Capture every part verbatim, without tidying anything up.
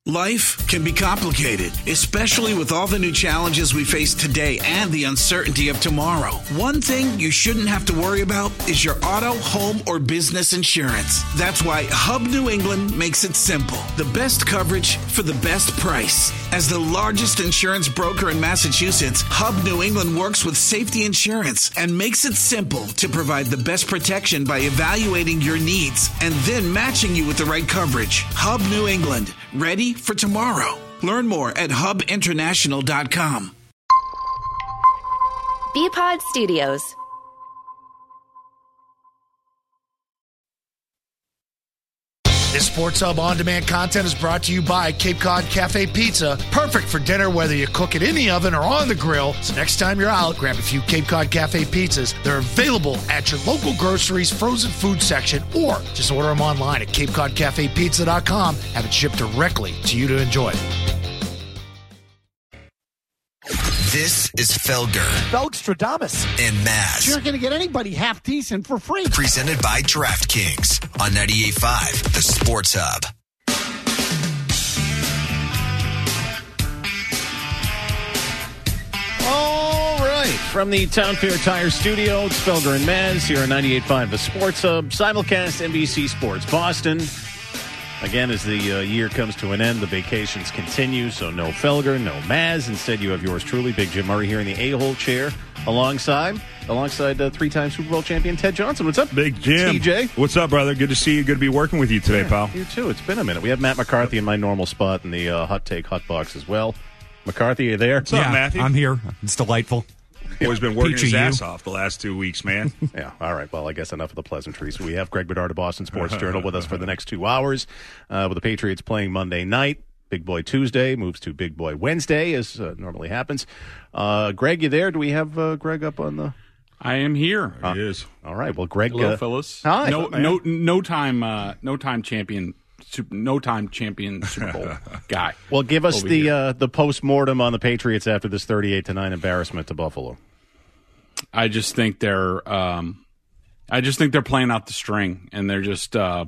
Life can be complicated, especially with all the new challenges we face today and the uncertainty of tomorrow. One thing you shouldn't have to worry about is your auto, home, or business insurance. That's why Hub New England makes it simple. The best coverage for the best price. As the largest insurance broker in Massachusetts, Hub New England works with Safety Insurance and makes it simple to provide the best protection by evaluating your needs and then matching you with the right coverage. Hub New England. Ready for tomorrow. Learn more at hub international dot com. B-Pod Studios. This Sports Hub on-demand content is brought to you by Cape Cod Cafe Pizza. Perfect for dinner, whether you cook it in the oven or on the grill. So next time you're out, grab a few Cape Cod Cafe pizzas. They're available at your local groceries frozen food section, or just order them online at cape cod cafe pizza dot com. Have it shipped directly to you to enjoy. This is Felger. Felgstradamus. And Maz. You're not going to get anybody half decent for free. Presented by DraftKings on ninety-eight point five, the Sports Hub. All right. From the Town Fair Tire Studio, it's Felger and Maz here on ninety-eight point five, the Sports Hub. Simulcast N B C Sports Boston. Again, as the uh, year comes to an end, the vacations continue, so no Felger, no Maz. Instead, you have yours truly, Big Jim Murray, here in the A-hole chair alongside alongside uh, three-time Super Bowl champion Ted Johnson. What's up, Big Jim? T J? What's up, brother? Good to see you. Good to be working with you today, yeah, pal. You too. It's been a minute. We have Matt McCarthy in my normal spot in the uh, Hot Take Hot Box as well. McCarthy, are you there? What's up, yeah, Matthew? I'm here. It's delightful. Always been working Peachy his you. ass off the last two weeks, man. Yeah, all right. Well, I guess enough of the pleasantries. We have Greg Bedard of Boston Sports Journal with us for the next two hours. Uh, with the Patriots playing Monday night, Big Boy Tuesday moves to Big Boy Wednesday, as uh, normally happens. Uh, Greg, you there? Do we have uh, Greg up on the... I am here. There he is. All right. Well, Greg... Hello, uh, fellas. Hi. No, no, no time, uh, no time champion... Super, no time champion Super Bowl guy. Well, give us over the here. uh, the post-mortem on the Patriots after this thirty-eight to nine embarrassment to Buffalo. I just think they're, um, I just think they're playing out the string, and they're just, uh,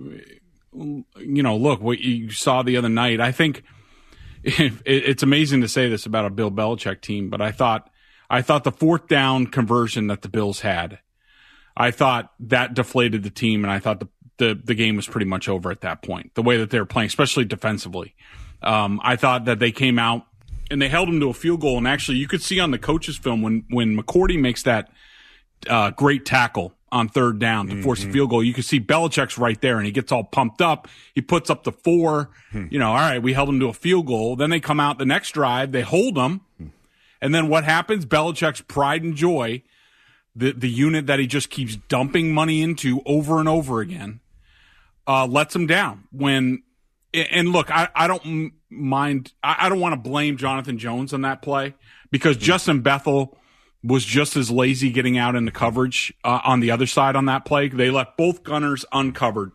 you know, look what you saw the other night. I think it, it's amazing to say this about a Bill Belichick team, but I thought, I thought the fourth down conversion that the Bills had, I thought that deflated the team, and I thought the the, the game was pretty much over at that point. The way that they were playing, especially defensively, um, I thought that they came out. And they held him to a field goal. And actually, you could see on the coach's film when, when McCourty makes that uh, great tackle on third down to mm-hmm. force a field goal, you can see Belichick's right there, and he gets all pumped up. He puts up the four. Hmm. You know, all right, we held him to a field goal. Then they come out the next drive. They hold him. Hmm. And then what happens? Belichick's pride and joy, the, the unit that he just keeps dumping money into over and over again, uh, lets him down. When And look, I, I don't mind. I, I don't want to blame Jonathan Jones on that play because Justin Bethel was just as lazy getting out in the coverage uh, on the other side on that play. They left both gunners uncovered,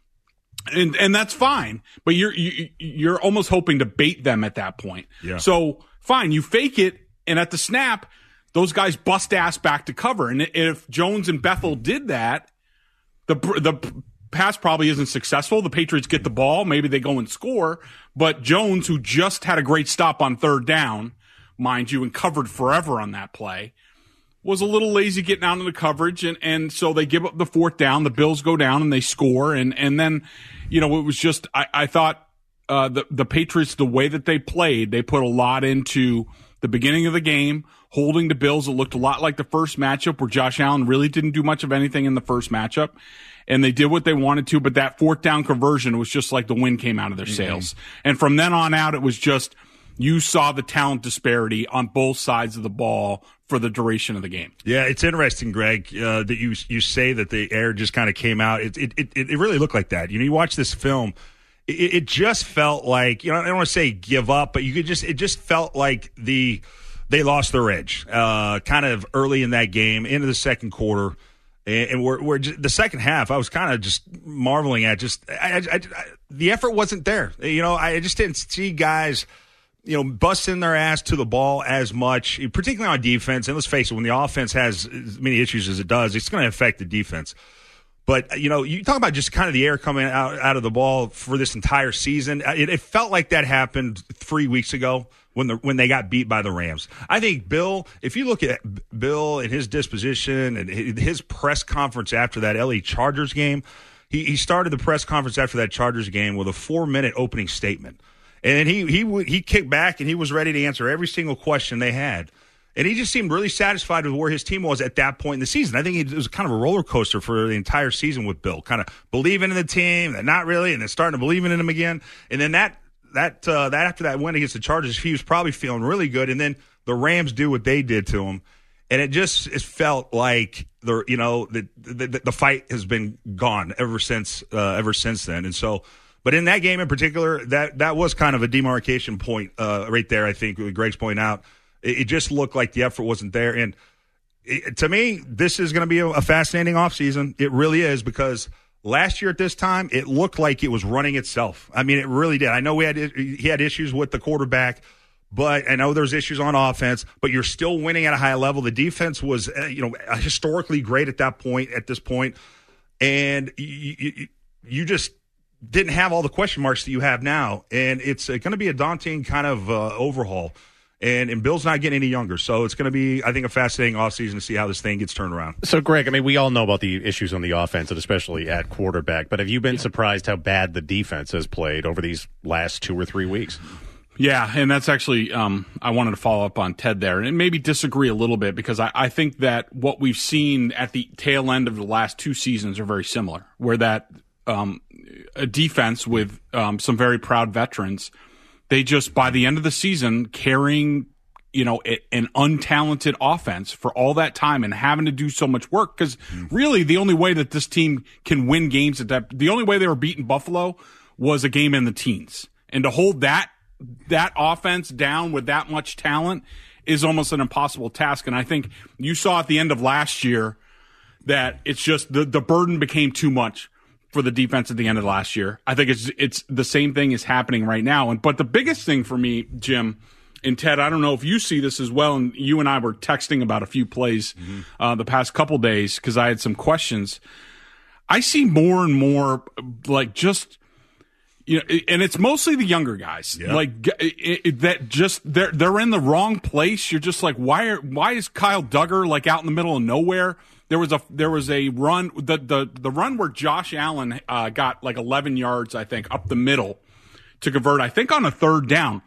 and and that's fine. But you're you, you're almost hoping to bait them at that point. Yeah. So fine, you fake it, and at the snap, those guys bust ass back to cover. And if Jones and Bethel did that, the the pass probably isn't successful. The Patriots get the ball. Maybe they go and score. But Jones, who just had a great stop on third down, mind you, and covered forever on that play, was a little lazy getting out of the coverage. And, and so they give up the fourth down. The Bills go down and they score. And, and then, you know, it was just, I, I thought uh, the, the Patriots, the way that they played, they put a lot into the beginning of the game, holding the Bills. It looked a lot like the first matchup where Josh Allen really didn't do much of anything in the first matchup. And they did what they wanted to, but that fourth down conversion was just like the wind came out of their sails. Mm-hmm. And from then on out, it was just you saw the talent disparity on both sides of the ball for the duration of the game. Yeah, it's interesting, Greg, uh, that you you say that the air just kind of came out. It, it it it really looked like that. You know, you watch this film, it, it just felt like, you know, I don't want to say give up, but you could just it just felt like the they lost their edge, uh, kind of early in that game, into the second quarter. And we're, we're just, the second half, I was kind of just marveling at just I, I, I, the effort wasn't there. You know, I just didn't see guys, you know, busting their ass to the ball as much, particularly on defense. And let's face it, when the offense has as many issues as it does, it's going to affect the defense. But, you know, you talk about just kind of the air coming out, out of the ball for this entire season. It, it felt like that happened three weeks ago when the when they got beat by the Rams. I think Bill, if you look at Bill and his disposition and his press conference after that L A Chargers game, he, he started the press conference after that Chargers game with a four-minute opening statement. And he he he kicked back and he was ready to answer every single question they had. And he just seemed really satisfied with where his team was at that point in the season. I think it was kind of a roller coaster for the entire season with Bill, kind of believing in the team, and not really, and then starting to believe in him again. And then that that uh, that after that win against the Chargers, he was probably feeling really good. And then the Rams do what they did to him, and it just it felt like the you know the the, the fight has been gone ever since uh, ever since then. And so. But in that game in particular, that, that was kind of a demarcation point uh, right there, I think, with Greg's point out. It, it just looked like the effort wasn't there. And it, to me, this is going to be a, a fascinating offseason. It really is, because last year at this time, it looked like it was running itself. I mean, it really did. I know we had he had issues with the quarterback, but I know there's issues on offense, but you're still winning at a high level. The defense was, uh, you know, historically great at that point, at this point. And you, you, you just didn't have all the question marks that you have now, and it's uh, going to be a daunting kind of uh, overhaul. And, and Bill's not getting any younger, so it's going to be, I think, a fascinating offseason to see how this thing gets turned around. So, Greg, I mean, we all know about the issues on the offense, and especially at quarterback, but have you been surprised how bad the defense has played over these last two or three weeks? Yeah, and that's actually, um, I wanted to follow up on Ted there and maybe disagree a little bit, because I, I think that what we've seen at the tail end of the last two seasons are very similar, where that um, a defense with um, some very proud veterans, they just, by the end of the season, carrying, you know, a, an untalented offense for all that time and having to do so much work. Because really, the only way that this team can win games at that, the only way they were beating Buffalo was a game in the teens. And to hold that that offense down with that much talent is almost an impossible task. And I think you saw at the end of last year that it's just the, the burden became too much for the defense at the end of last year. I think it's it's the same thing is happening right now. And but the biggest thing for me, Jim and Ted, I don't know if you see this as well, and you and I were texting about a few plays mm-hmm. uh, the past couple days because I had some questions. I see more and more like just you know, and it's mostly the younger guys, yep. like it, it, that. Just they're they're in the wrong place. You're just like, why are why is Kyle Duggar like out in the middle of nowhere? There was a there was a run the the, the run where Josh Allen uh, got like eleven yards, I think, up the middle to convert, I think, on a third down.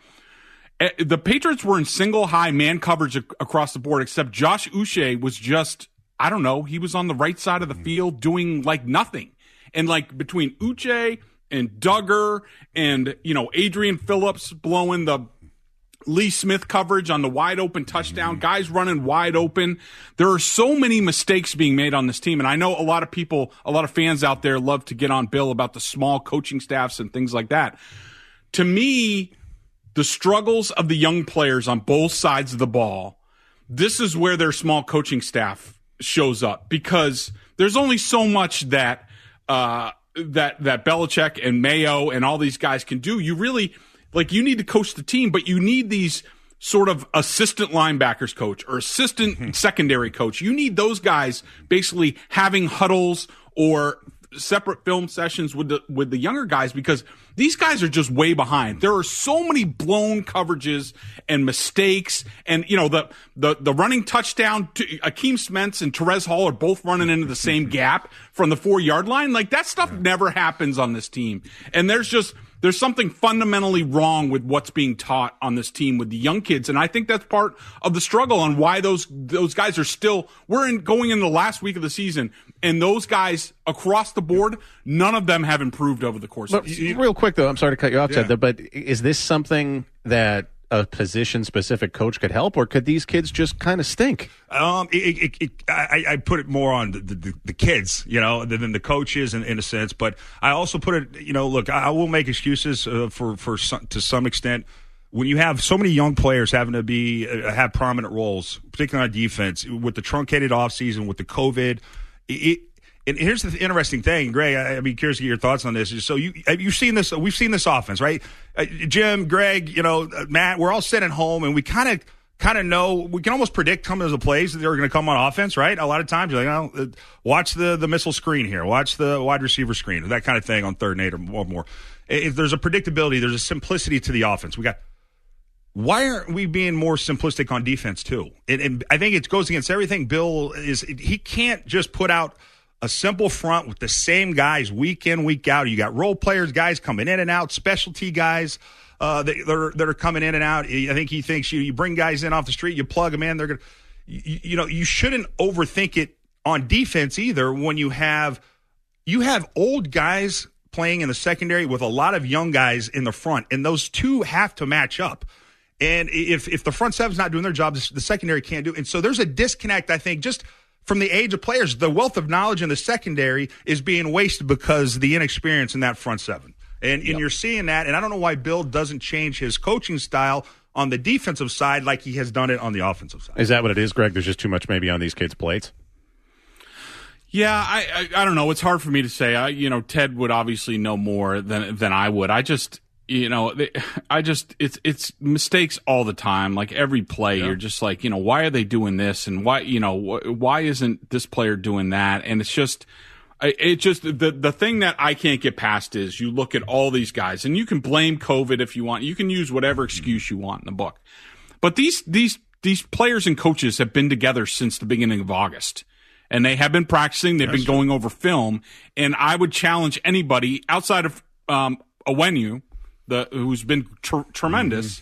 The Patriots were in single high man coverage ac- across the board, except Josh Uche was just, I don't know, he was on the right side of the field doing like nothing. And like between Uche and Duggar and, you know, Adrian Phillips blowing the Lee Smith coverage on the wide open touchdown, mm-hmm. guys running wide open. There are so many mistakes being made on this team. And I know a lot of people, a lot of fans out there love to get on Bill about the small coaching staffs and things like that. To me, the struggles of the young players on both sides of the ball, this is where their small coaching staff shows up, because there's only so much that, uh, that, that Belichick and Mayo and all these guys can do. You really, like, you need to coach the team, but you need these sort of assistant linebackers coach or assistant mm-hmm. secondary coach. You need those guys basically having huddles or separate film sessions with the with the younger guys, because these guys are just way behind. There are so many blown coverages and mistakes, and you know the the the running touchdown to Akeem Sments and Terez Hall are both running into the same gap from the four yard line. Like, that stuff never happens on this team, and there's just there's something fundamentally wrong with what's being taught on this team with the young kids, and I think that's part of the struggle on why those those guys are still. We're in going into the last week of the season, and those guys across the board, none of them have improved over the course but of the season. Real quick, though, I'm sorry to cut you off, Yeah. Ted, but is this something that a position-specific coach could help, or could these kids just kind of stink? Um, it, it, it, I, I put it more on the, the, the kids, you know, than the coaches in, in a sense. But I also put it, you know, look, I will make excuses uh, for for some, to some extent when you have so many young players having to be uh, have prominent roles, particularly on defense, with the truncated offseason, with the COVID. It, And here's the interesting thing, Greg. I'd be curious to get your thoughts on this. So you you've seen this. We've seen this offense, right? Uh, Jim, Greg, you know, uh, Matt. We're all sitting at home, and we kind of kind of know, we can almost predict some of the plays that are going to come on offense, right? A lot of times you're like, oh, watch the, the missile screen here, watch the wide receiver screen, that kind of thing on third and eight or more. If there's a predictability, there's a simplicity to the offense. We got, why aren't we being more simplistic on defense too? And, and I think it goes against everything Bill is. He can't just put out a simple front with the same guys week in, week out. You got role players, guys coming in and out, specialty guys. Uh, that, that, are, that are coming in and out. I think he thinks you, you bring guys in off the street, you plug them in. They're gonna, you, you know, you shouldn't overthink it on defense either. When you have you have old guys playing in the secondary with a lot of young guys in the front, and those two have to match up. And if if the front seven's not doing their job, the secondary can't do it. And so there's a disconnect, I think, just from the age of players. The wealth of knowledge in the secondary is being wasted because of the inexperience in that front seven. And, and yep. you're seeing that, and I don't know why Bill doesn't change his coaching style on the defensive side like he has done it on the offensive side. Is that what it is, Greg? There's just too much maybe on these kids' plates? Yeah, I, I I don't know. It's hard for me to say. I you know Ted would obviously know more than than I would. I just you know they, I just it's it's mistakes all the time. Like every play, yeah. you're just like you know why are they doing this and why you know why isn't this player doing that? And it's just. It just the the thing that I can't get past is you look at all these guys, and you can blame COVID if you want. You can use whatever excuse you want in the book, but these these these players and coaches have been together since the beginning of August, and they have been practicing. They've That's been going true. over film, and I would challenge anybody outside of um, Onwenu, the who's been tr- tremendous.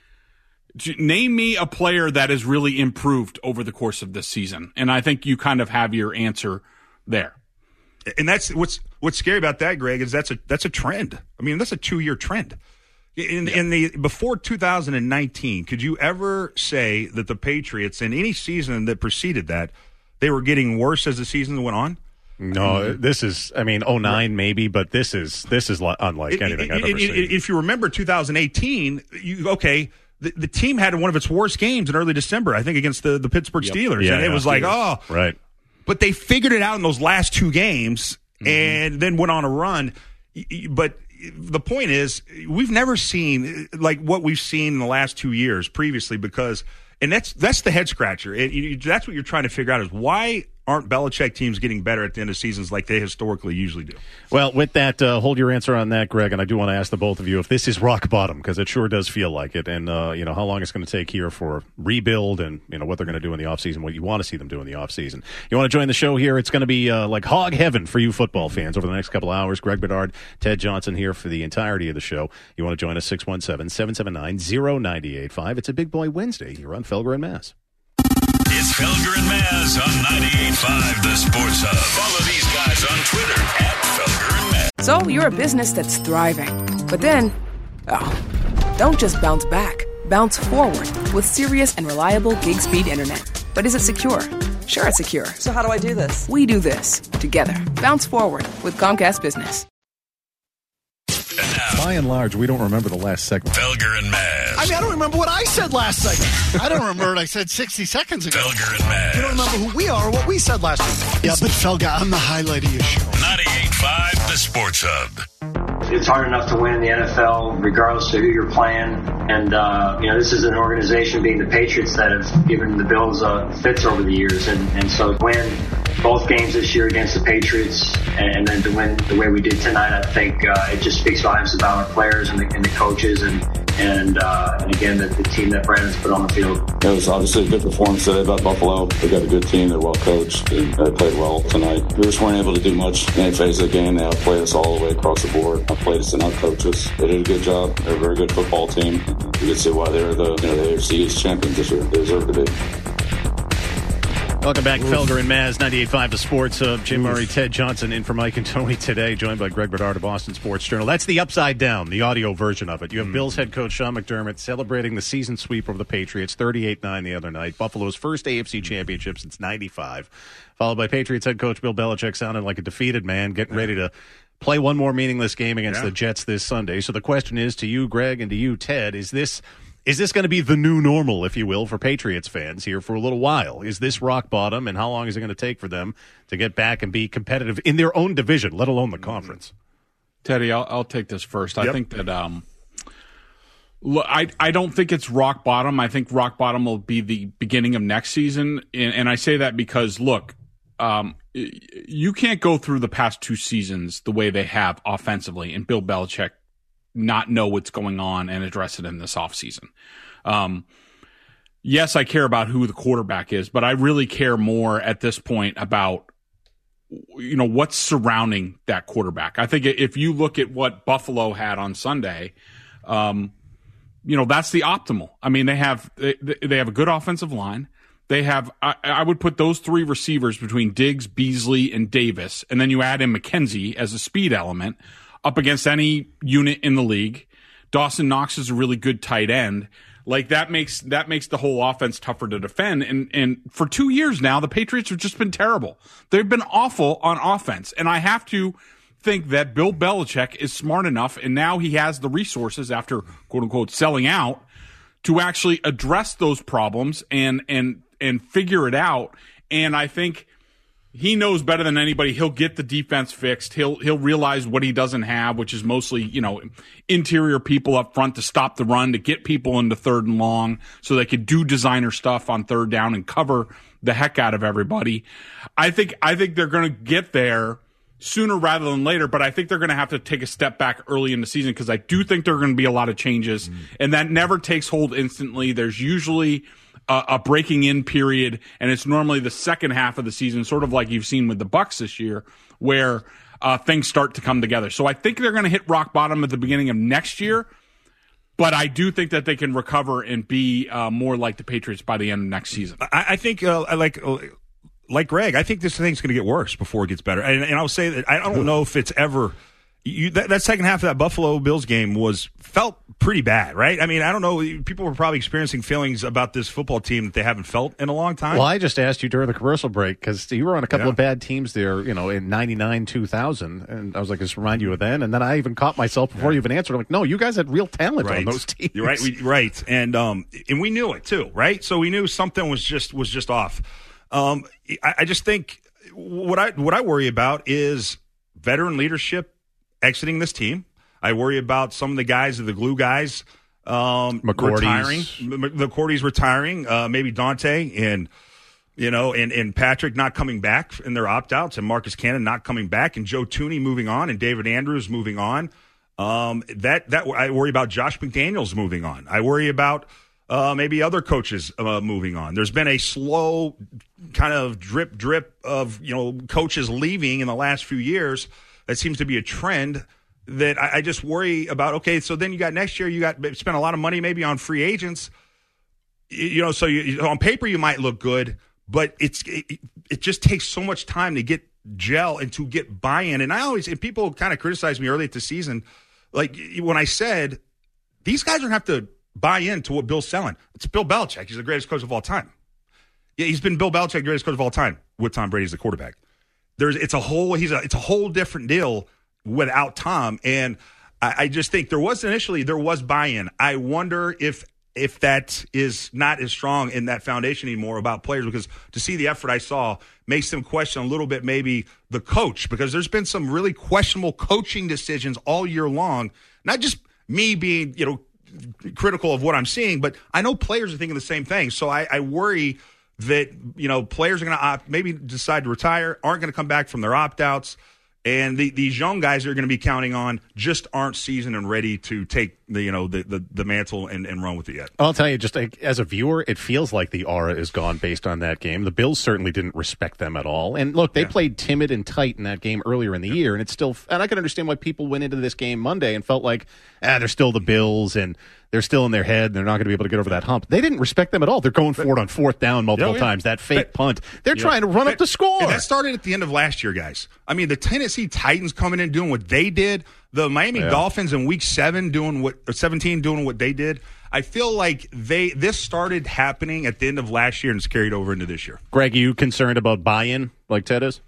Mm-hmm. Name me a player that has really improved over the course of this season, and I think you kind of have your answer there. And that's what's what's scary about that, Greg, is that's a that's a trend. I mean, that's a two year trend. In, yeah. in the before two thousand nineteen, could you ever say that the Patriots in any season that preceded that they were getting worse as the season went on? No, this is. I mean, oh nine maybe, but this is this is unlike anything it, I've it, ever it, seen. If you remember two thousand eighteen, you okay. The, the team had one of its worst games in early December, I think, against the, the Pittsburgh yep. Steelers, yeah, and it yeah, was like, oh, right. But they figured it out in those last two games mm-hmm. and then went on a run. But the point is, we've never seen like what we've seen in the last two years previously because – and that's that's the head scratcher. It, you, that's what you're trying to figure out is why aren't Belichick teams getting better at the end of seasons like they historically usually do? Well, with that, uh, hold your answer on that, Greg, and I do want to ask the both of you if this is rock bottom because it sure does feel like it, and uh, you know how long it's going to take here for rebuild and you know what they're going to do in the offseason, what you want to see them do in the offseason. You want to join the show here? It's going to be uh, like hog heaven for you football fans over the next couple of hours. Greg Bedard, Ted Johnson here for the entirety of the show. You want to join us, six one seven, seven seven nine, zero nine eight five. It's a Big Boy Wednesday here on Felger and Mass. It's Felger and Maz on ninety-eight point five The Sports Hub. Follow these guys on Twitter at Felger and Maz. So you're a business that's thriving. But then, oh, don't just bounce back. Bounce forward with serious and reliable gig speed internet. But is it secure? Sure, it's secure. So how do I do this? We do this together. Bounce forward with Comcast Business. By and large, we don't remember the last segment. Felger and Maz. I mean, I don't remember what I said last segment. I don't remember what I said sixty seconds ago. Felger and Maz. You don't remember who we are or what we said last week. Yeah, but Felger, I'm the highlight of your show. ninety-eight point five The Sports Hub. It's hard enough to win in the N F L regardless of who you're playing. And, uh, you know, this is an organization being the Patriots that have given the Bills uh, fits over the years. And, and so to win both games this year against the Patriots and, and then to win the way we did tonight, I think uh, it just speaks volumes about our players and the, and the coaches and, and, uh, and again, the, the team that Brandon's put on the field. It was obviously a good performance today by Buffalo. They got a good team. They're well coached. And they played well tonight. We just weren't able to do much in any phase of the game. They outplayed us all the way across the board. Outplayed us and out-coaches. They did a good job. They're a very good football team. You can see why they're the, you know, the A F C East champions this year. They deserve to be. Welcome back, Felger and Maz, ninety-eight point five The Sports Hub. Jim Murray, Ted Johnson in for Mike and Tony today, joined by Greg Bedard of Boston Sports Journal. That's the upside down, the audio version of it. You have mm. Bills head coach Sean McDermott celebrating the season sweep over the Patriots, thirty-eight nine the other night. Buffalo's first A F C championship since ninety-five. Followed by Patriots head coach Bill Belichick sounding like a defeated man, getting ready to play one more meaningless game against yeah. the Jets this Sunday. So the question is to you, Greg, and to you, Ted, is this... Is this going to be the new normal, if you will, for Patriots fans here for a little while? Is this rock bottom, and how long is it going to take for them to get back and be competitive in their own division, let alone the conference? Teddy, I'll, I'll take this first. Yep. I think that um, Look, I, I don't think it's rock bottom. I think rock bottom will be the beginning of next season. And, and I say that because, look, um, you can't go through the past two seasons the way they have offensively and Bill Belichick not know what's going on and address it in this offseason. Um, yes, I care about who the quarterback is, but I really care more at this point about, you know, what's surrounding that quarterback. I think if you look at what Buffalo had on Sunday, um, you know, that's the optimal. I mean, they have they, they have a good offensive line. They have, I, I would put those three receivers between Diggs, Beasley, and Davis, and then you add in McKenzie as a speed element up against any unit in the league. Dawson Knox is a really good tight end. Like that makes that makes the whole offense tougher to defend. And and for two years now, the Patriots have just been terrible. They've been awful on offense. And I have to think that Bill Belichick is smart enough, and now he has the resources after quote unquote selling out to actually address those problems and and and figure it out. And I think he knows better than anybody. He'll get the defense fixed. He'll he'll realize what he doesn't have, which is mostly, you know, interior people up front to stop the run, to get people into third and long so they could do designer stuff on third down and cover the heck out of everybody. I think I think they're going to get there sooner rather than later, but I think they're going to have to take a step back early in the season because I do think there are going to be a lot of changes, mm. and that never takes hold instantly. There's usually a, a breaking in period, and it's normally the second half of the season, sort of like you've seen with the Bucs this year, where uh, things start to come together. So I think they're going to hit rock bottom at the beginning of next year, but I do think that they can recover and be uh, more like the Patriots by the end of next season. I, I think, uh, I like... Uh, Like Greg, I think this thing's going to get worse before it gets better. And, and I'll say that I don't know if it's ever you, that, that second half of that Buffalo Bills game was felt pretty bad, right? I mean, I don't know. People were probably experiencing feelings about this football team that they haven't felt in a long time. Well, I just asked you during the commercial break because you were on a couple yeah. of bad teams there, you know, in ninety-nine, two thousand. And I was like, just remind you of then. And then I even caught myself before yeah. you even answered. I'm like, no, you guys had real talent right. on those teams. You're right. We, right. And, um, and we knew it too, right? So we knew something was just, was just off. Um, I, I just think what I what I worry about is veteran leadership exiting this team. I worry about some of the guys, the glue guys, um, retiring. McCourty's retiring. Uh, maybe Dante and you know and, and Patrick not coming back in their opt outs, and Marcus Cannon not coming back, and Joe Thuney moving on, and David Andrews moving on. Um, that that I worry about Josh McDaniels moving on. I worry about. Uh, maybe other coaches uh, moving on. There's been a slow kind of drip, drip of, you know, coaches leaving in the last few years. That seems to be a trend that I, I just worry about. Okay, so then you got next year, you got spent a lot of money maybe on free agents. You, you know, so you, on paper you might look good, but it's it, it just takes so much time to get gel and to get buy-in. And I always, and people kind of criticize me early at the season, like when I said, these guys don't have to buy into what Bill's selling. It's Bill Belichick. He's the greatest coach of all time. Yeah, he's been Bill Belichick, the greatest coach of all time, with Tom Brady as the quarterback. There's, it's a whole, he's a, it's a whole different deal without Tom. And I, I just think there was initially there was buy-in. I wonder if if that is not as strong in that foundation anymore about players, because to see the effort I saw makes them question a little bit maybe the coach, because there's been some really questionable coaching decisions all year long. Not just me being, you know, critical of what I'm seeing, but I know players are thinking the same thing. So I, I worry that, you know, players are going to opt, maybe decide to retire, aren't going to come back from their opt-outs, and the, these young guys they're going to be counting on just aren't seasoned and ready to take the, you know, the, the, the mantle and, and run with it yet. I'll tell you, just like, as a viewer, it feels like the aura is gone based on that game. The Bills certainly didn't respect them at all. And look, they yeah. played timid and tight in that game earlier in the yeah. year, and it's still, and I can understand why people went into this game Monday and felt like, ah, they're still the Bills, and they're still in their head, and they're not going to be able to get over that hump. They didn't respect them at all. They're going for it on fourth down multiple yeah, yeah. times. That fake but, punt. They're yeah. trying to run but, up the score. And that started at the end of last year, guys. I mean, the Tennessee Titans coming in doing what they did, the Miami yeah. Dolphins in week seven doing what, or seventeen doing what they did. I feel like they this started happening at the end of last year and it's carried over into this year. Greg, are you concerned about buy-in like Ted is?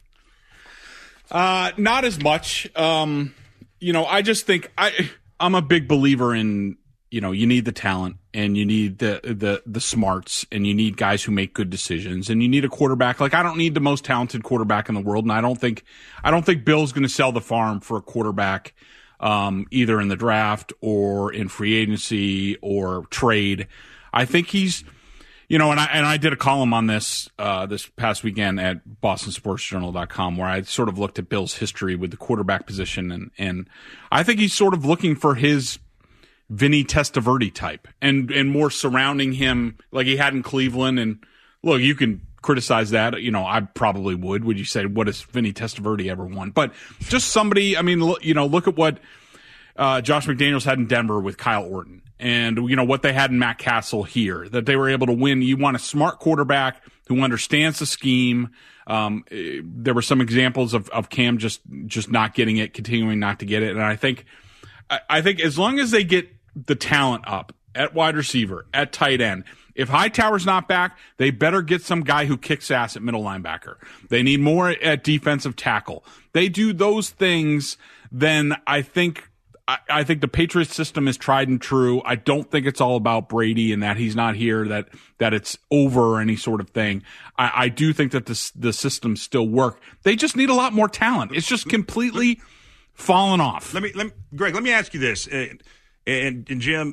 Uh, not as much. Um, you know, I just think I, I'm a big believer in, you know, you need the talent and you need the, the, the smarts and you need guys who make good decisions and you need a quarterback. Like, I don't need the most talented quarterback in the world. And I don't think, I don't think Bill's going to sell the farm for a quarterback, um, either in the draft or in free agency or trade. I think he's, you know, and I and I did a column on this uh, this past weekend at Boston Sports Journal dot com where I sort of looked at Bill's history with the quarterback position, and and I think he's sort of looking for his Vinny Testaverde type, and and more surrounding him like he had in Cleveland. And look, you can criticize that. You know, I probably would. Would you say, what has Vinny Testaverde ever won? But just somebody, I mean, look, you know, look at what uh, Josh McDaniels had in Denver with Kyle Orton, and, you know, what they had in Matt Castle here, that they were able to win. You want a smart quarterback who understands the scheme. Um, there were some examples of, of Cam just, just not getting it, continuing not to get it. And I think, I, I think as long as they get the talent up at wide receiver, at tight end, if Hightower's not back, they better get some guy who kicks ass at middle linebacker. They need more at defensive tackle. They do those things, then I think I, I think the Patriots system is tried and true. I don't think it's all about Brady and that he's not here, that that it's over or any sort of thing. I, I do think that the the systems still work. They just need a lot more talent. It's just completely fallen off. Let me, let me Greg, let me ask you this, and, and, and Jim.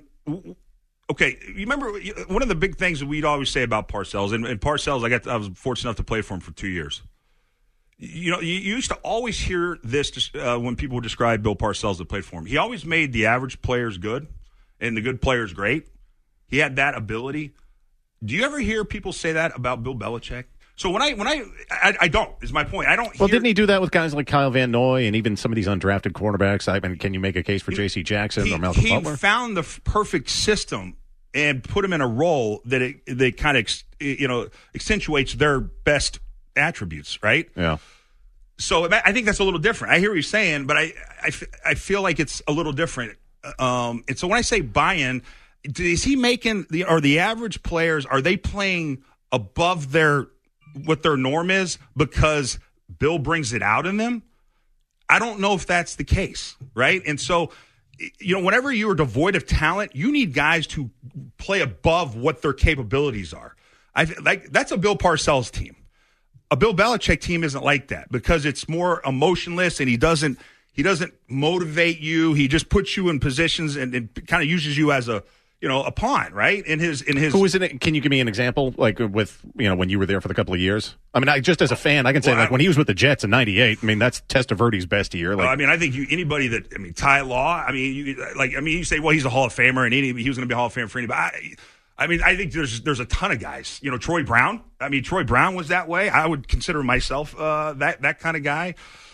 Okay, you remember one of the big things that we'd always say about Parcells, and, and Parcells, I got I was fortunate enough to play for him for two years. You know, you, you used to always hear this uh, when people would describe Bill Parcells that played for him. He always made the average players good and the good players great. He had that ability. Do you ever hear people say that about Bill Belichick? So when I when I I, I don't is my point. I don't. Well, hear, didn't he do that with guys like Kyle Van Noy and even some of these undrafted quarterbacks? I mean, can you make a case for J C Jackson he, or Malcolm he Butler? He found the f- perfect system and put him in a role that it they kind of ex, you know accentuates their best attributes, right? Yeah. So I think that's a little different. I hear what you're saying, but I I, I feel like it's a little different. Um, and so when I say buy-in, is he making the are the average players, are they playing above their what their norm is because Bill brings it out in them? I don't know if that's the case, right? And so, you know, whenever you are devoid of talent, you need guys to play above what their capabilities are. I like that's a Bill Parcells team. A Bill Belichick team isn't like that because it's more emotionless, and he doesn't he doesn't motivate you. He just puts you in positions and, and kind of uses you as a you know a pawn, right? In his in his. Who is it? Can you give me an example, like with you know when you were there for the couple of years? I mean, I, just as a fan, I can say well, like I, when he was with the Jets in ninety-eight. I mean, that's Testaverde's best year. Like, well, I mean, I think you anybody that I mean Ty Law. I mean, you, like I mean, you say well he's a Hall of Famer and any, he was going to be a Hall of Famer for anybody. I, I mean, I think there's there's a ton of guys. You know, Troy Brown. I mean, Troy Brown was that way. I would consider myself uh, that that kind of guy.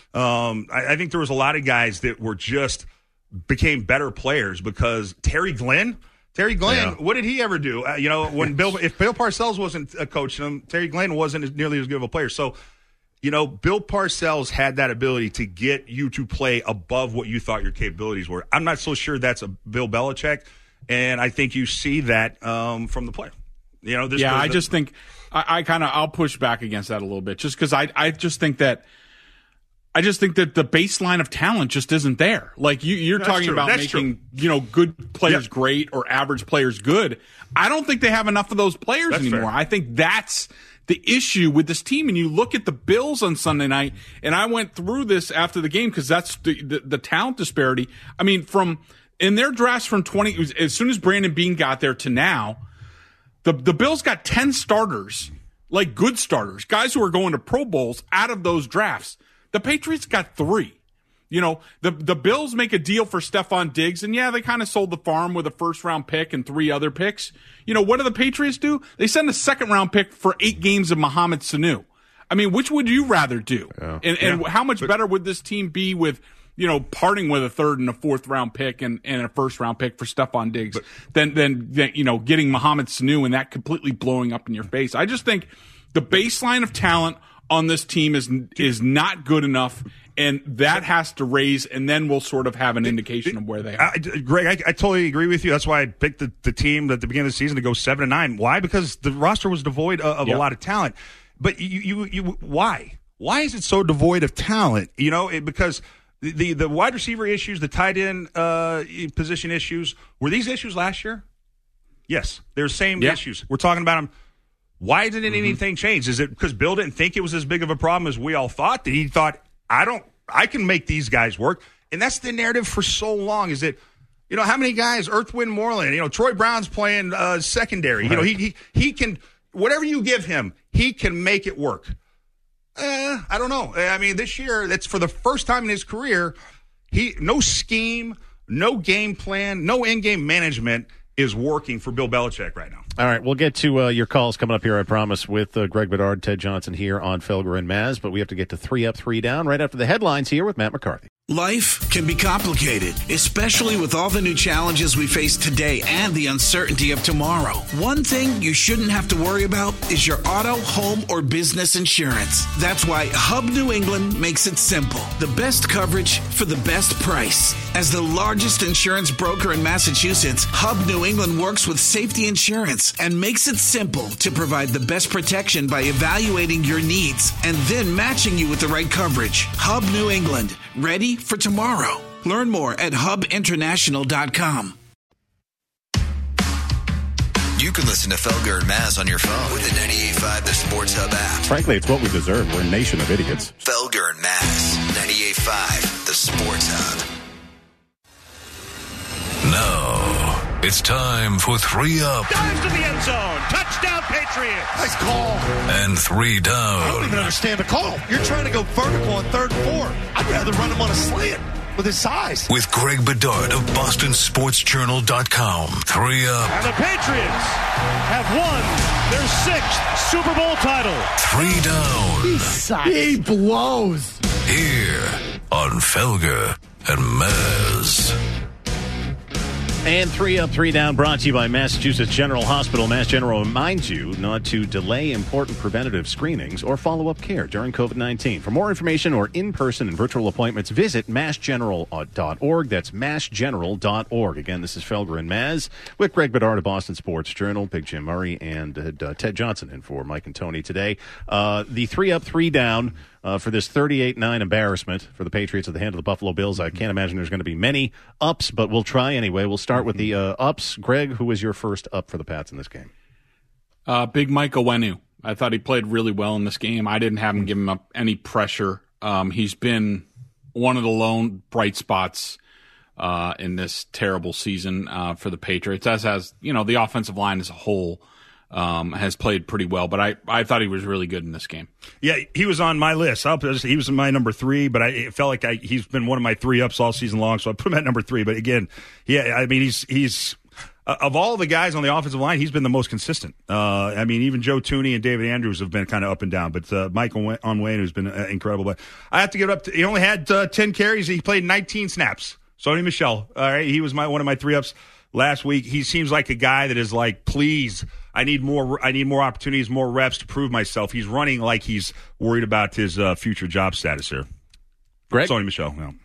Um, I, I think there was a lot of guys that were just became better players because Terry Glenn. Terry Glenn, yeah. What did he ever do? Uh, you know, when Bill, if Bill Parcells wasn't uh, coaching him, Terry Glenn wasn't as, nearly as good of a player. So, you know, Bill Parcells had that ability to get you to play above what you thought your capabilities were. I'm not so sure that's a Bill Belichick. And I think you see that um, from the play. You know, this yeah, the, I just think I, I kind of I'll push back against that a little bit, just because I I just think that I just think that the baseline of talent just isn't there. Like you, you're That's talking true. about That's making true. you know good players Yep. great or average players good. I don't think they have enough of those players That's anymore. fair. I think that's the issue with this team. And you look at the Bills on Sunday night, and I went through this after the game because that's the, the the talent disparity. I mean, from in their drafts from twenty, as soon as Brandon Beane got there to now, the the Bills got ten starters, like good starters, guys who are going to Pro Bowls out of those drafts. The Patriots got three. You know, the the Bills make a deal for Stephon Diggs, and yeah, they kind of sold the farm with a first round pick and three other picks. You know, what do the Patriots do? They send a second round pick for eight games of Mohamed Sanu. I mean, which would you rather do? Yeah. And, and yeah. how much but, better would this team be with, you know, parting with a third and a fourth round pick and, and a first round pick for Stephon Diggs but, than, than, than, you know, getting Mohamed Sanu and that completely blowing up in your face? I just think the baseline of talent on this team is is not good enough, and that has to raise, and then we'll sort of have an indication of where they are. I, Greg, I, I totally agree with you. That's why I picked the, the team at the beginning of the season to go seven and nine. Why? Because the roster was devoid of, of yep. a lot of talent. But you, you, you, why? Why is it so devoid of talent? You know, it, because the, the the wide receiver issues, the tight end uh, position issues, were these issues last year? Yes, they're the same yep. issues. We're talking about them. Why didn't mm-hmm. anything change? Is it because Bill didn't think it was as big of a problem as we all thought? That he thought, I don't, I can make these guys work. And that's the narrative for so long is that, you know, how many guys, Earth, Wind, Moreland, you know, Troy Brown's playing uh, secondary. Right. You know, he, he he can, whatever you give him, he can make it work. Uh, I don't know. I mean, this year, that's for the first time in his career, he no scheme, no game plan, no in-game management is working for Bill Belichick right now. All right, we'll get to uh, your calls coming up here, I promise, with uh, Greg Bedard, Ted Johnson here on Felger and Maz, but we have to get to three up, three down right after the headlines here with Matt McCarthy. Life can be complicated, especially with all the new challenges we face today and the uncertainty of tomorrow. One thing you shouldn't have to worry about is your auto, home, or business insurance. That's why Hub New England makes it simple. The best coverage for the best price. As the largest insurance broker in Massachusetts, Hub New England works with safety insurance and makes it simple to provide the best protection by evaluating your needs and then matching you with the right coverage. Hub New England. Ready for tomorrow. Learn more at hub international dot com. You can listen to Felger and Maz on your phone with the ninety-eight point five The Sports Hub app. Frankly, it's what we deserve. We're a nation of idiots. Felger and Maz, ninety-eight point five The Sports Hub. Now, it's time for three up. Dives to the end zone. Touchdown, Patriots. Nice call. And three down. I don't even understand the call. You're trying to go vertical on third and four. I'd rather run him on a slant with his size. With Greg Bedard of Boston Sports Journal dot com. Three up. And the Patriots have won their sixth Super Bowl title. Three down. He sucks. He blows. Here on Felger and Maz. And three up, three down, brought to you by Massachusetts General Hospital. Mass General reminds you not to delay important preventative screenings or follow-up care during covid nineteen. For more information or in-person and virtual appointments, visit mass general dot org. That's mass general dot org. Again, this is Felger and Maz with Greg Bedard of Boston Sports Journal, Big Jim Murray, and uh, Ted Johnson in for Mike and Tony today. Uh, the three up, three down. Uh, for this thirty-eight nine embarrassment for the Patriots at the hand of the Buffalo Bills. I can't imagine there's going to be many ups, but we'll try anyway. We'll start with the uh, ups. Greg, who was your first up for the Pats in this game? Uh, Big Mike Onwenu. I thought he played really well in this game. I didn't have him give him up any pressure. Um, he's been one of the lone bright spots uh, in this terrible season uh, for the Patriots, as has, you know, the offensive line as a whole. Um, has played pretty well, but I, I thought he was really good in this game. Yeah, he was on my list. I'll, he was my number three, but I it felt like I, he's been one of my three ups all season long, so I put him at number three. But again, yeah, I mean, he's he's uh, of all the guys on the offensive line, he's been the most consistent. Uh, I mean, even Joe Thuney and David Andrews have been kind of up and down, but uh, Mike Onwenu has been uh, incredible. But I have to give it up to, he only had uh, ten carries. He played nineteen snaps. Sony Michel, all right, he was my one of my three ups last week. He seems like a guy that is like, please, I need more. I need more opportunities, more reps to prove myself. He's running like he's worried about his uh, future job status here. Greg, Sony Michel. Yeah,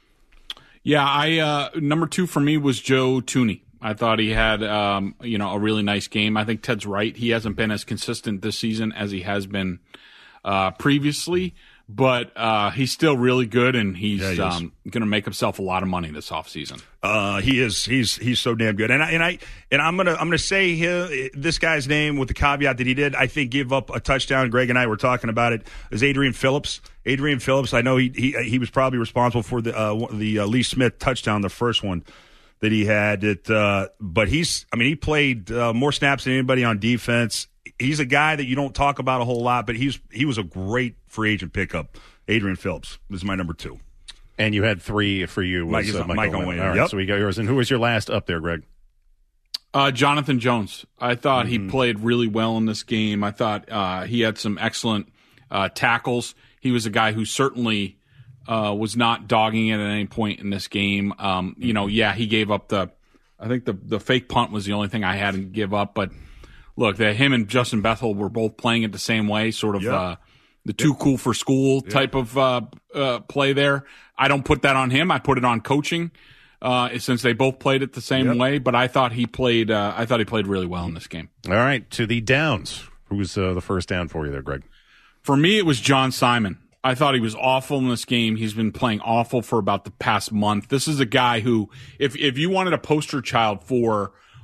yeah I uh, number two for me was Joe Thuney. I thought he had um, you know a really nice game. I think Ted's right. He hasn't been as consistent this season as he has been uh, previously, but uh, he's still really good, and he's yeah, he um, going to make himself a lot of money this offseason. Uh, he is. He's he's so damn good, and I and I and I'm gonna I'm gonna say his, this guy's name with the caveat that he did, I think, give up a touchdown. Greg and I were talking about it. Is Adrian Phillips? Adrian Phillips. I know he he he was probably responsible for the uh, the uh, Lee Smith touchdown, the first one that he had. It, uh, but he's. I mean, he played uh, more snaps than anybody on defense. He's a guy that you don't talk about a whole lot, but he's he was a great free agent pickup. Adrian Phillips was my number two. And you had three for you. Was, Mike, uh, Mike Onwenu. All right, yep. So we got yours. And who was your last up there, Greg? Uh, Jonathan Jones. I thought mm-hmm. he played really well in this game. I thought uh, he had some excellent uh, tackles. He was a guy who certainly uh, was not dogging it at any point in this game. Um, you know, yeah, he gave up the – I think the, the fake punt was the only thing I had to give up. But, look, the, him and Justin Bethel were both playing it the same way, sort of yep. uh, the too yep. cool for school yep. type of uh, uh, play there. I don't put that on him. I put it on coaching, uh, since they both played it the same yep. way. But I thought he played. Uh, I thought he played really well in this game. All right, to the downs. Who's uh, the first down for you there, Greg? For me, it was John Simon. I thought he was awful in this game. He's been playing awful for about the past month. This is a guy who, if if you wanted a poster child for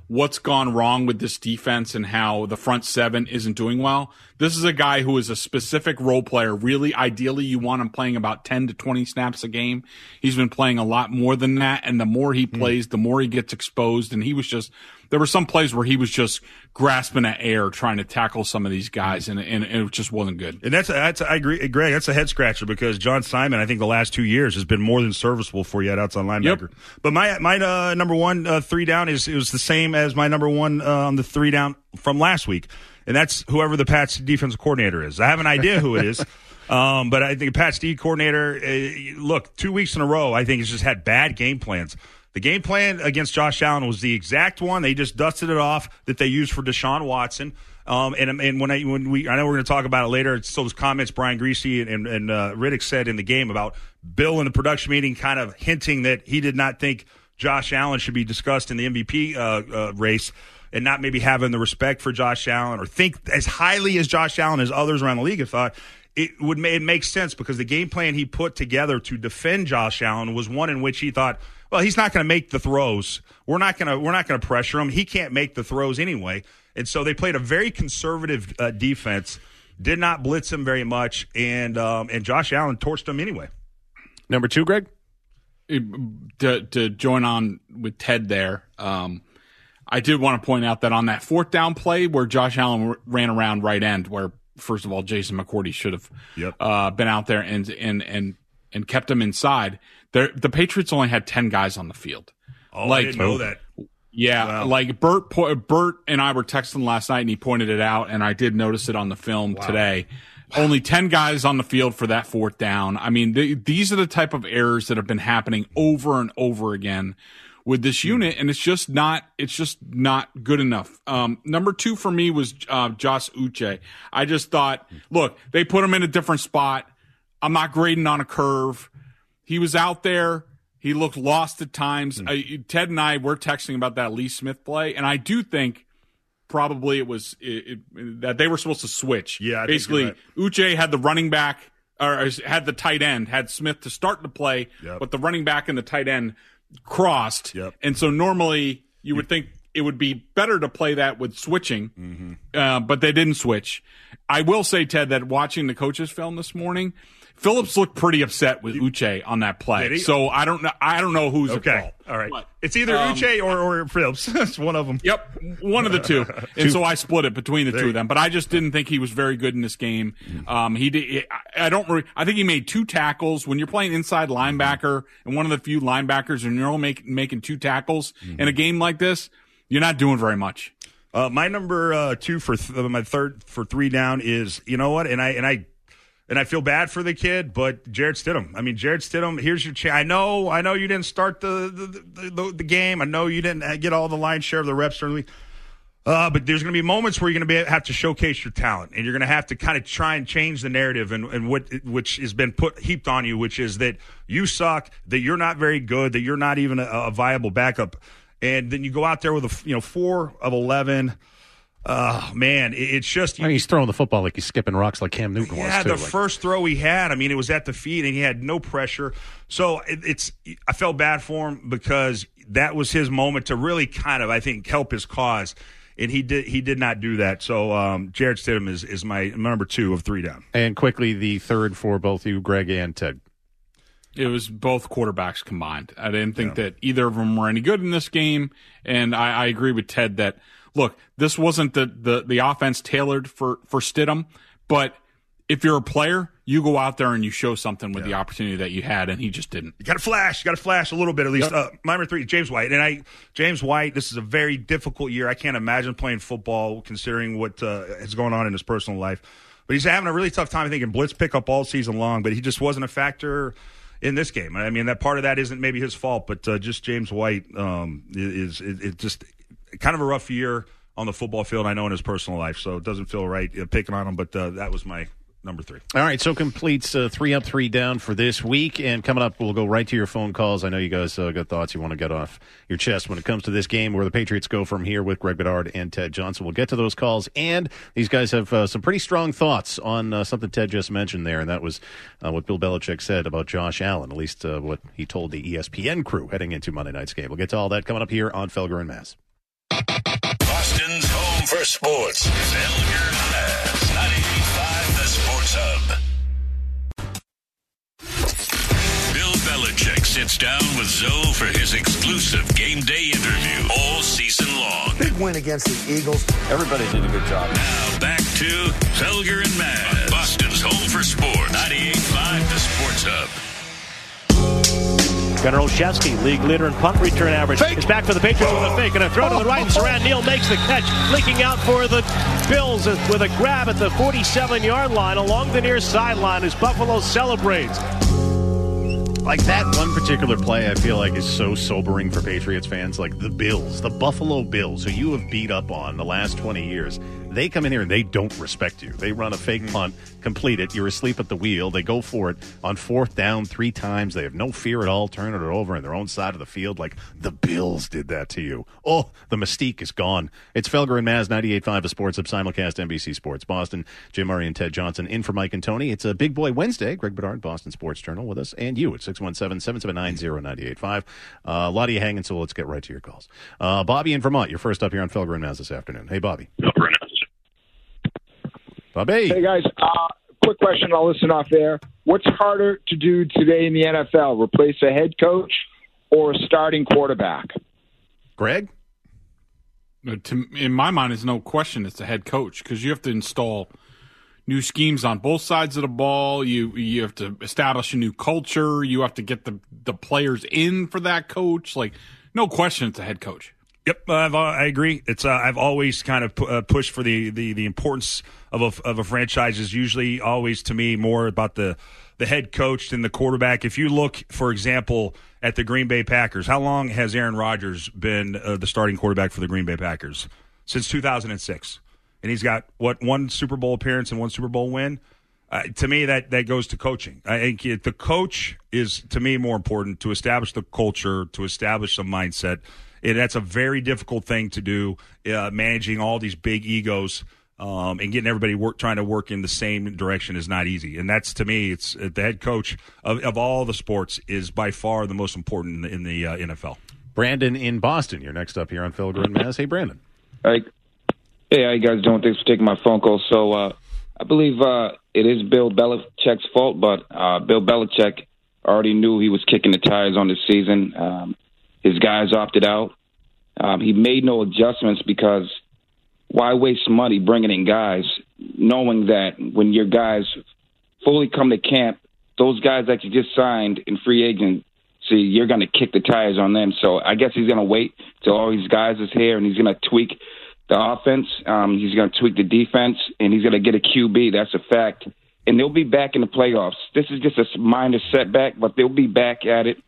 what's gone wrong with this defense and how the front seven isn't doing well. This is a guy who is a specific role player. Really, ideally, you want him playing about ten to twenty snaps a game. He's been playing a lot more than that, and the more he plays, mm. the more he gets exposed. And he was just there were some plays where he was just grasping at air trying to tackle some of these guys, and, and, and it just wasn't good. And that's that's I agree, Greg. That's a head scratcher because John Simon, I think the last two years has been more than serviceable for you at outside linebacker. Yep. But my my uh, number one uh, three down is it was the same as my number one uh, on the three down from last week, and that's whoever the Pats defensive coordinator is. I have an idea who it is. Um, but I think Pat's D coordinator, uh, look, two weeks in a row, I think he's just had bad game plans. The game plan against Josh Allen was the exact one. They just dusted it off that they used for Deshaun Watson. Um, and and when I when we I know we're going to talk about it later. It's those comments Brian Griese and and uh, Riddick said in the game about Bill in the production meeting, kind of hinting that he did not think Josh Allen should be discussed in the M V P uh, uh, race, and not maybe having the respect for Josh Allen or think as highly as Josh Allen as others around the league have thought. It would it makes sense because the game plan he put together to defend Josh Allen was one in which he thought, well, he's not going to make the throws. We're not going to we're not going to pressure him. He can't make the throws anyway. And so they played a very conservative uh, defense, did not blitz him very much, and um, and Josh Allen torched him anyway. Number two, Greg? To, to join on with Ted there, um, I did want to point out that on that fourth down play where Josh Allen ran around right end, where, first of all, Jason McCourty should have yep. uh, been out there and and and, and kept him inside. There, the Patriots only had ten guys on the field. Oh, like, I didn't know that. Yeah, wow. like Bert, Bert and I were texting last night, and he pointed it out, and I did notice it on the film wow. today. Wow. Only ten guys on the field for that fourth down. I mean, they, these are the type of errors that have been happening over and over again with this unit, and it's just not it's just not good enough. Um, number two for me was uh, Josh Uche. I just thought, look, they put him in a different spot. I'm not grading on a curve. He was out there. He looked lost at times. Mm. Uh, Ted and I were texting about that Lee Smith play, and I do think probably it was it, it, that they were supposed to switch. Yeah, I basically, think you're right. Uche had the running back, or had the tight end, had Smith to start the play, yep. but the running back and the tight end crossed. Yep. And so normally you would think it would be better to play that with switching, mm-hmm. uh, but they didn't switch. I will say, Ted, that watching the coaches' film this morning, Phillips looked pretty upset with Uche on that play. So I don't know. I don't know who's okay. at fault. All right. But, it's either um, Uche or, or Phillips. It's one of them. Yep, one of the two. And so I split it between the there two of them. But I just didn't think he was very good in this game. Um, he did. I don't. Re- I think he made two tackles. When you're playing inside linebacker and one of the few linebackers, and you're only make, making two tackles mm-hmm. in a game like this, you're not doing very much. Uh, my number uh, two for th- my third for three down is you know what, and I and I. And I feel bad for the kid, but Jarrett Stidham. I mean, Jarrett Stidham, here's your chance. I know, I know you didn't start the the, the the game. I know you didn't get all the lion's share of the reps during the week. Uh, but there's going to be moments where you're going to be have to showcase your talent, and you're going to have to kind of try and change the narrative and, and what which has been put heaped on you, which is that you suck, that you're not very good, that you're not even a, a viable backup, and then you go out there with a you know four of eleven. Oh, man, it's just... I mean, he's throwing the football like he's skipping rocks like Cam Newton yeah, was, too. the like. first throw he had, I mean, it was at the feet, and he had no pressure. So it, it's I felt bad for him because that was his moment to really kind of, I think, help his cause. And he did he did not do that. So um, Jarrett Stidham is, is my number two of three down. And quickly, the third for both you, Greg and Ted. It was both quarterbacks combined. I didn't think yeah. that either of them were any good in this game. And I, I agree with Ted that, look, this wasn't the, the, the offense tailored for, for Stidham, but if you're a player, you go out there and you show something with yeah. the opportunity that you had, and he just didn't. You got to flash. You got to flash a little bit at least. Yep. Uh, my number three, James White. And I, James White, this is a very difficult year. I can't imagine playing football considering what uh, is going on in his personal life. But he's having a really tough time, I think, in blitz pickup all season long, but he just wasn't a factor in this game. I mean, that part of that isn't maybe his fault, but uh, just James White um, is it, it just kind of a rough year on the football field, I know, in his personal life, so it doesn't feel right uh, picking on him, but uh, that was my number three. All right, so completes uh, three up, three down for this week, and coming up, we'll go right to your phone calls. I know you guys uh, got thoughts you want to get off your chest when it comes to this game, where the Patriots go from here with Greg Bedard and Ted Johnson. We'll get to those calls, and these guys have uh, some pretty strong thoughts on uh, something Ted just mentioned there, and that was uh, what Bill Belichick said about Josh Allen, at least uh, what he told the E S P N crew heading into Monday night's game. We'll get to all that coming up here on Felger and Mass. Boston's home for sports. Felger and Maz, ninety-eight point five The Sports Hub. Bill Belichick sits down with Zoe for his exclusive game day interview all season long. Big win against the Eagles. Everybody did a good job. Now back to Felger and Maz, Boston's home for sports. ninety-eight point five The Sports Hub. Gunnar Olszewski, league leader in punt return average, fake. Is back for the Patriots with a fake. And a throw to the right, and Saran Neal makes the catch. Leaking out for the Bills with a grab at the forty-seven-yard line along the near sideline as Buffalo celebrates. Like that one particular play, I feel like is so sobering for Patriots fans. Like the Bills, the Buffalo Bills, who you have beat up on the last twenty years. They come in here and they don't respect you. They run a fake punt, complete it. You're asleep at the wheel. They go for it on fourth down three times. They have no fear at all, turning it over on their own side of the field. Like the Bills did that to you. Oh, the mystique is gone. It's Felger and Maz, ninety-eight point five, a Sports Hub, simulcast N B C Sports Boston. Jim Murray and Ted Johnson in for Mike and Tony. It's a Big Boy Wednesday. Greg Bedard, Boston Sports Journal, with us, and you at six one seven, seven seven nine, zero nine eight five. Uh, a lot of you hanging, so let's get right to your calls. Uh, Bobby in Vermont, you're first up here on Felger and Maz this afternoon. Hey, Bobby. Bobby. Hey, guys. Uh, quick question. I'll listen off air. What's harder to do today in the N F L, replace a head coach or a starting quarterback? Greg? To, in my mind, there's no question it's the head coach because you have to install new schemes on both sides of the ball. You you have to establish a new culture. You have to get the, the players in for that coach. Like, no question it's a head coach. Yep, uh, I've, uh, I agree. It's uh, I've always kind of pu- uh, pushed for the, the, the importance of a, of a franchise is usually always, to me, more about the, the head coach than the quarterback. If you look, for example, at the Green Bay Packers, how long has Aaron Rodgers been uh, the starting quarterback for the Green Bay Packers? Since two thousand six. And he's got, what, one Super Bowl appearance and one Super Bowl win? Uh, to me, that, that goes to coaching. I think it, the coach is, to me, more important to establish the culture, to establish some mindset. And that's a very difficult thing to do, uh, managing all these big egos um, and getting everybody work, trying to work in the same direction is not easy. And that's, to me, it's uh, the head coach of, of all the sports is by far the most important in the, in the uh, N F L. Brandon in Boston, you're next up here on Felger and Maz. Hey, Brandon. Hey, hey, how you guys doing? Thanks for taking my phone call. So uh, I believe uh, it is Bill Belichick's fault, but uh, Bill Belichick already knew he was kicking the tires on this season. Um, His guys opted out. Um, he made no adjustments because why waste money bringing in guys knowing that when your guys fully come to camp, those guys that you just signed in free agency, you're going to kick the tires on them. So I guess he's going to wait till all these guys is here and he's going to tweak the offense. Um, he's going to tweak the defense, and he's going to get a Q B. That's a fact. And they'll be back in the playoffs. This is just a minor setback, but they'll be back at it.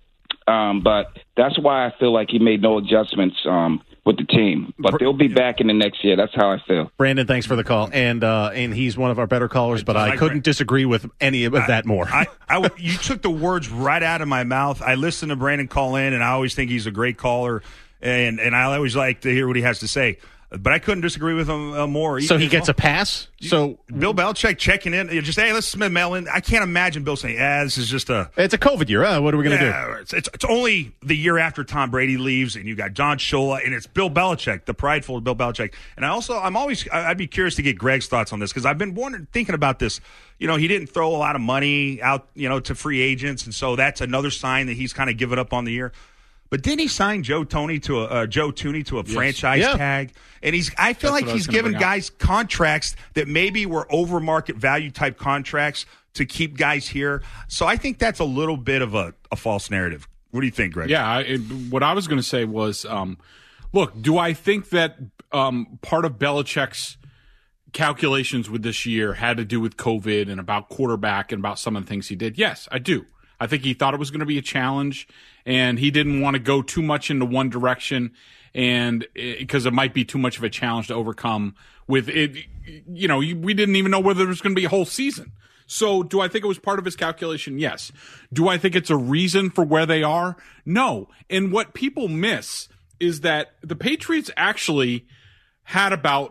Um, but that's why I feel like he made no adjustments um, with the team. But they'll be back in the next year. That's how I feel. Brandon, thanks for the call. And uh, and he's one of our better callers, but I, I couldn't disagree with any of I, that more. I, I, you took the words right out of my mouth. I listen to Brandon call in, and I always think he's a great caller, and, and I always like to hear what he has to say. But I couldn't disagree with him uh, more. So he gets a pass? So Bill Belichick checking in, just, hey, let's mail in. I can't imagine Bill saying, yeah, this is just a... It's a COVID year. Uh, what are we going to yeah, do? It's, it's, it's only the year after Tom Brady leaves, and you got John Shula, and it's Bill Belichick, the prideful Bill Belichick. And I also, I'm always, I'd be curious to get Greg's thoughts on this, because I've been wondering, thinking about this. You know, he didn't throw a lot of money out, you know, to free agents, and so that's another sign that he's kind of given up on the year. But didn't he sign Joe Toney to a uh, Joe Tooney to a yes. franchise yeah. tag? And he's I feel That's like he's given guys contracts that maybe were over market value type contracts to keep guys here. So I think that's a little bit of a, a false narrative. What do you think, Greg? Yeah, I, it, what I was going to say was, um, look, do I think that um, part of Belichick's calculations with this year had to do with COVID and about quarterback and about some of the things he did? Yes, I do. I think he thought it was going to be a challenge, and he didn't want to go too much into one direction, and because it, it might be too much of a challenge to overcome with it. You know, we didn't even know whether there was going to be a whole season. So do I think it was part of his calculation? Yes. Do I think it's a reason for where they are? No. And what people miss is that the Patriots actually had about,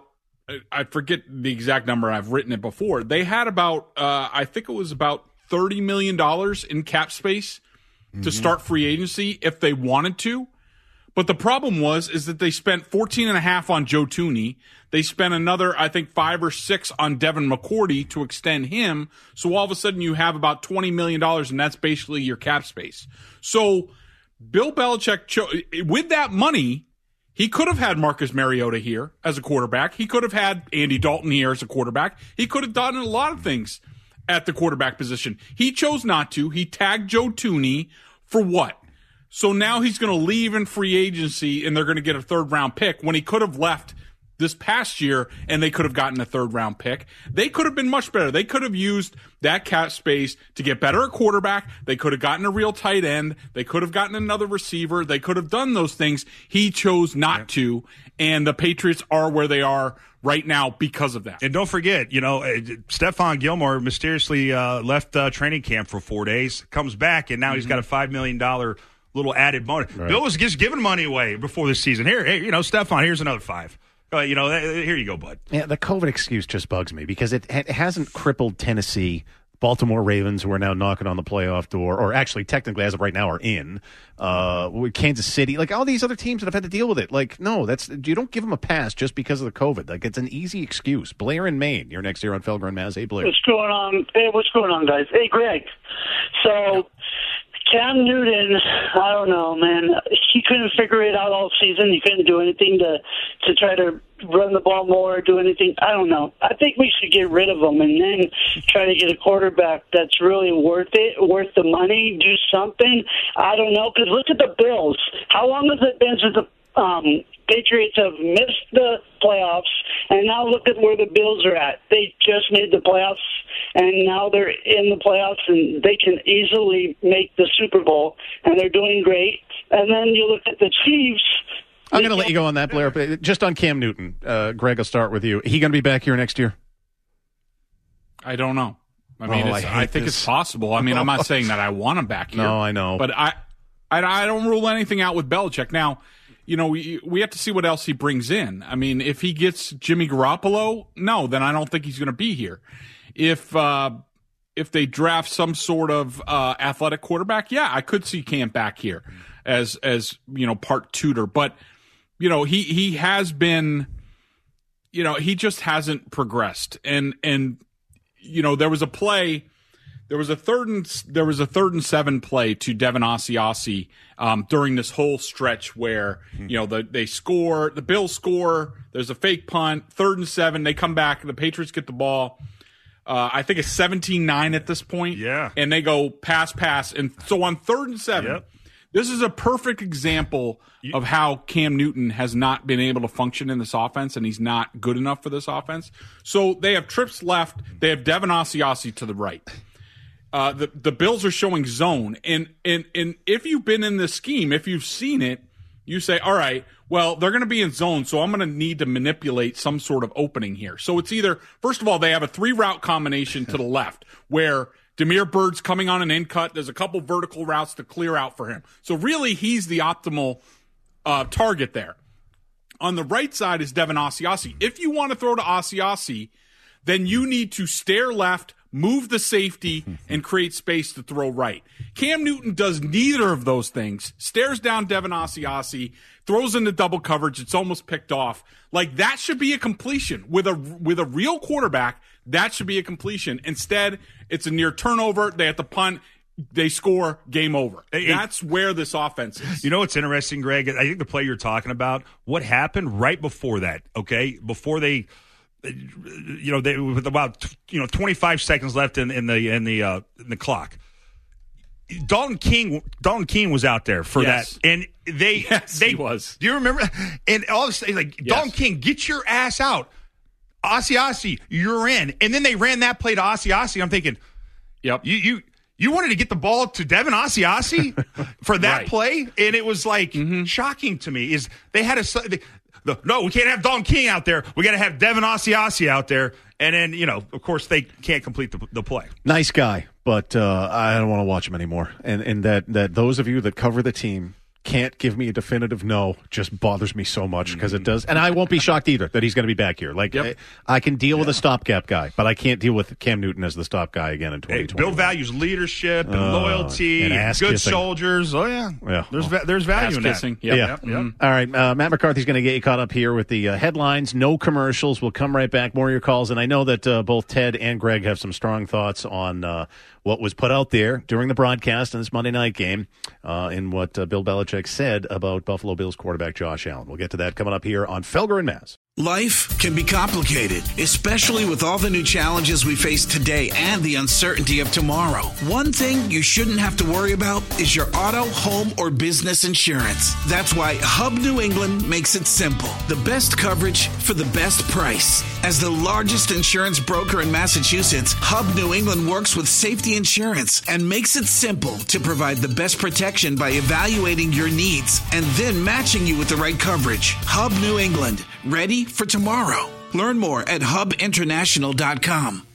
I forget the exact number, I've written it before. They had about, uh, I think it was about thirty million dollars in cap space mm-hmm. to start free agency if they wanted to. But the problem was is that they spent fourteen and a half on Joe Thuney. They spent another, I think, five or six on Devin McCourty to extend him. So all of a sudden you have about twenty million dollars, and that's basically your cap space. So Bill Belichick, cho- with that money, he could have had Marcus Mariota here as a quarterback. He could have had Andy Dalton here as a quarterback. He could have done a lot of things at the quarterback position. He chose not to. He tagged Joe Thuney for what? So now he's going to leave in free agency, and they're going to get a third-round pick when he could have left this past year, and they could have gotten a third-round pick. They could have been much better. They could have used that cap space to get better at quarterback. They could have gotten a real tight end. They could have gotten another receiver. They could have done those things. He chose not yeah. to, and the Patriots are where they are right now because of that. And don't forget, you know, Stephon Gilmore mysteriously uh, left uh, training camp for four days, comes back, and now mm-hmm. he's got a five million dollars little added bonus. Right. Bill was just giving money away before the season. Here, hey, you know, Stephon, here's another five. Uh, you know, here you go, bud. Yeah, the COVID excuse just bugs me because it, it hasn't crippled Tennessee. Baltimore Ravens, who are now knocking on the playoff door, or actually technically as of right now are in. Uh, Kansas City, like all these other teams that have had to deal with it. Like, no, that's you don't give them a pass just because of the COVID. Like, it's an easy excuse. Blair in Maine, you're next year on Felger and Maz. Hey, Blair. What's going on? Hey, what's going on, guys? Hey, Greg. So. Cam Newton, I don't know, man. He couldn't figure it out all season. He couldn't do anything to to try to run the ball more or do anything. I don't know. I think we should get rid of him and then try to get a quarterback that's really worth it, worth the money, do something. I don't know, because look at the Bills. How long has it been since the um, Patriots have missed the playoffs, and now look at where the Bills are at. They just made the playoffs, and now they're in the playoffs, and they can easily make the Super Bowl, and they're doing great. And then you look at the Chiefs. I'm going to let you go on that, Blair. But just on Cam Newton, uh, Greg, I'll start with you. He going to be back here next year? I don't know. I mean, oh, it's, I, I think this. it's possible. I mean, I'm not saying that I want him back here. No, I know. But I, I, I don't rule anything out with Belichick. Now, you know, we we have to see what else he brings in. I mean, if he gets Jimmy Garoppolo, no, then I don't think he's going to be here. If uh, if they draft some sort of uh, athletic quarterback, yeah, I could see Cam back here as as you know part tutor. But you know, he he has been, you know, he just hasn't progressed. And and you know, there was a play. There was a third and there was a third and seven play to Devin Asiasi um, during this whole stretch where you know the, they score, the Bills score. There's a fake punt, third and seven. They come back, the Patriots get the ball. Uh, I think it's seventeen nine at this point. Yeah, and they go pass, pass, and so on third and seven. Yep. This is a perfect example of how Cam Newton has not been able to function in this offense, and he's not good enough for this offense. So they have trips left. They have Devin Asiasi to the right. Uh, the the Bills are showing zone, and and and if you've been in this scheme, if you've seen it, you say, all right, well, they're going to be in zone, so I'm going to need to manipulate some sort of opening here. So it's either, first of all, they have a three route combination to the left where Damiere Byrd's coming on an in cut. There's a couple vertical routes to clear out for him. So really, he's the optimal uh, target there. On the right side is Devin Asiasi. If you want to throw to Asiasi, then you need to stare left, move the safety, and create space to throw right. Cam Newton does neither of those things. Stares down Devin Asiasi, throws into double coverage. It's almost picked off. Like, that should be a completion. With a with a real quarterback, that should be a completion. Instead, it's a near turnover. They have to punt. They score, game over. That's where this offense is. You know what's interesting, Greg? I think the play you're talking about, what happened right before that, okay? Before they – you know, they, with about you know twenty-five seconds left in, in the in the uh, in the clock. Dalton King, Dalton King was out there for yes. that, and they yes, they he was. Do you remember? And all of a sudden, like yes. Dalton King, get your ass out, Asiasi, you're in. And then they ran that play to Asiasi. I'm thinking, yep, you you. You wanted to get the ball to Devin Asiasi for that right. play, and it was like mm-hmm. shocking to me. Is they had a they, the, no, we can't have Dalton King out there. We got to have Devin Asiasi out there, and then you know, of course, they can't complete the, the play. Nice guy, but uh, I don't want to watch him anymore. And and that that those of you that cover the team can't give me a definitive no just bothers me so much because it does. And I won't be shocked either that he's going to be back here. Like, yep. I, I can deal yeah. with a stopgap guy, but I can't deal with Cam Newton as the stop guy again in twenty twenty. Hey, Bill values leadership and uh, loyalty, and and good kissing. soldiers. Oh, yeah. yeah. There's va- there's value ass in kissing. that. Yep. Yeah. Yep, yep. Mm-hmm. All right. Uh, Matt McCarthy's going to get you caught up here with the uh, headlines. No commercials. We'll come right back. More of your calls. And I know that uh, both Ted and Greg have some strong thoughts on uh, what was put out there during the broadcast in this Monday night game uh, and what uh, Bill Belichick said about Buffalo Bills quarterback Josh Allen. We'll get to that coming up here on Felger and Maz. Life can be complicated, especially with all the new challenges we face today and the uncertainty of tomorrow. One thing you shouldn't have to worry about is your auto, home, or business insurance. That's why Hub New England makes it simple. The best coverage for the best price. As the largest insurance broker in Massachusetts, Hub New England works with Safety Insurance and makes it simple to provide the best protection by evaluating your needs and then matching you with the right coverage. Hub New England. Ready for tomorrow. Learn more at hub international dot com.